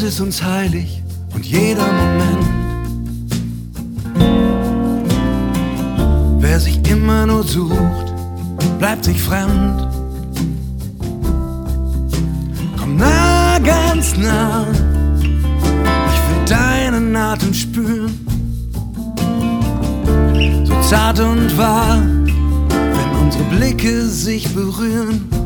ist uns heilig und jeder Moment. Wer sich immer nur sucht, bleibt sich fremd. Komm nah, ganz nah, ich will deinen Atem spüren. So zart und wahr, wenn unsere Blicke sich berühren.